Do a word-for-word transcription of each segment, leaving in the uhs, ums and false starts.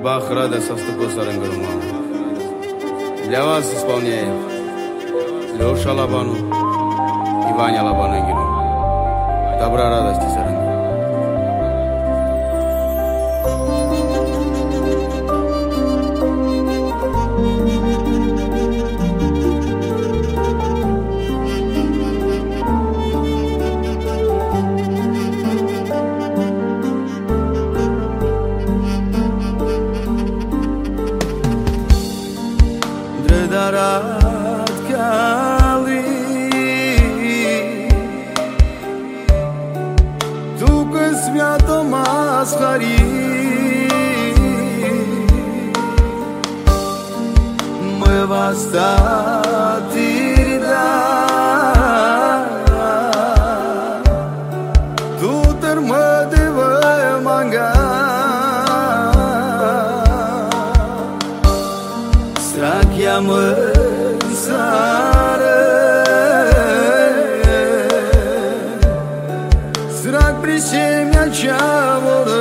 Бах, радость, Сарангурма. Для вас исполняет Леша Лобану и Ваня Лобанагину. Добра, радости, Сарангур. Darat kali tu късмято масхари мы вастатирда tu termădevă manga Chiamă sară Srak prisemia ceavoră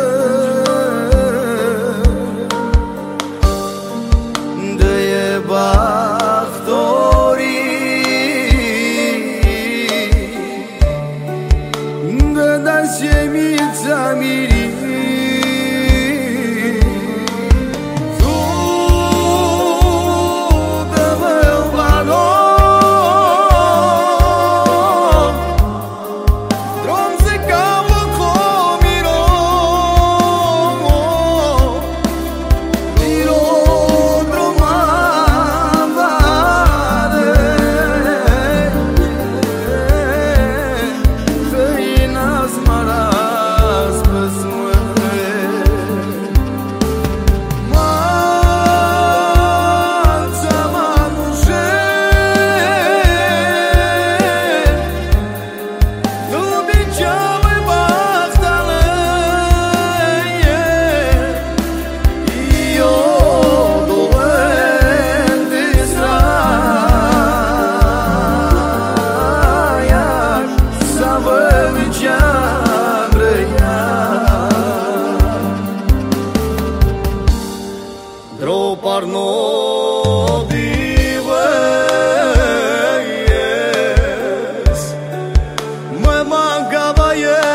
Dă-e bachtorii Dă-da semița mirii Parno dives Mă mangava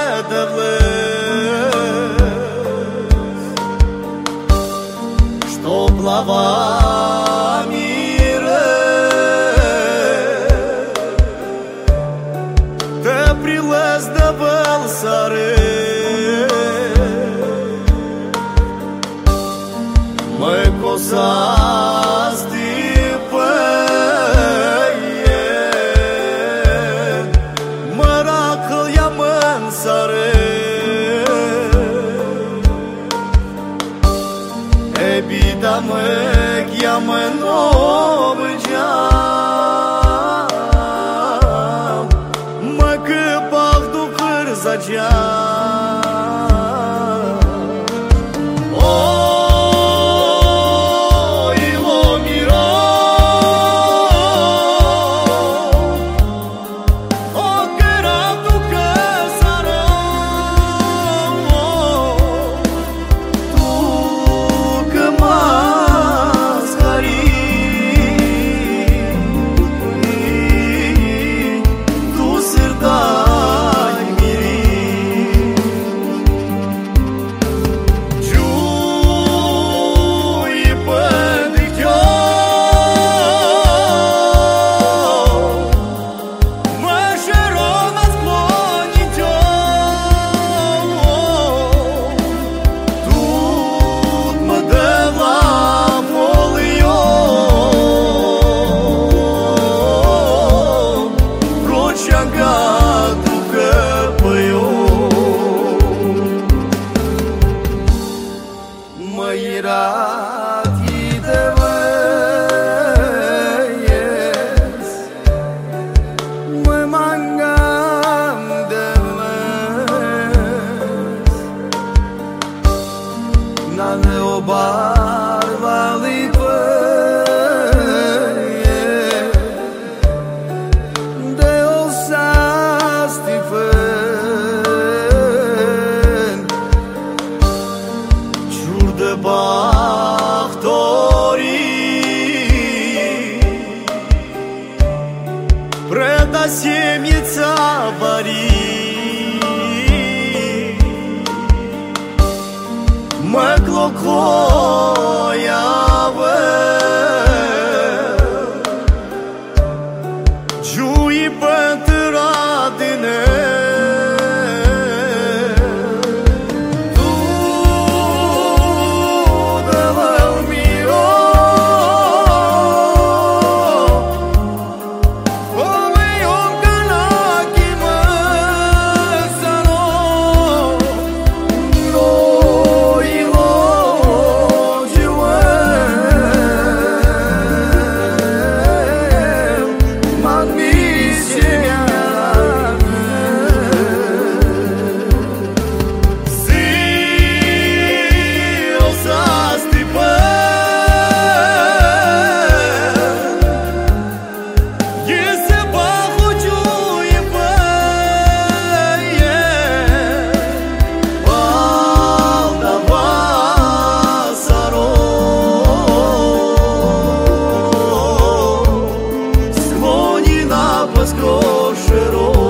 едовлес Чтоб лавами Te прилез да бъл саре Mă cosaste păie Mă racăl ia-mă-n sare E bida mă ia-mă-n obăgeam Mă câpac du cârzageam бахтори Преда семица бари Мăclocoiavă Giui pătăradine Скошеро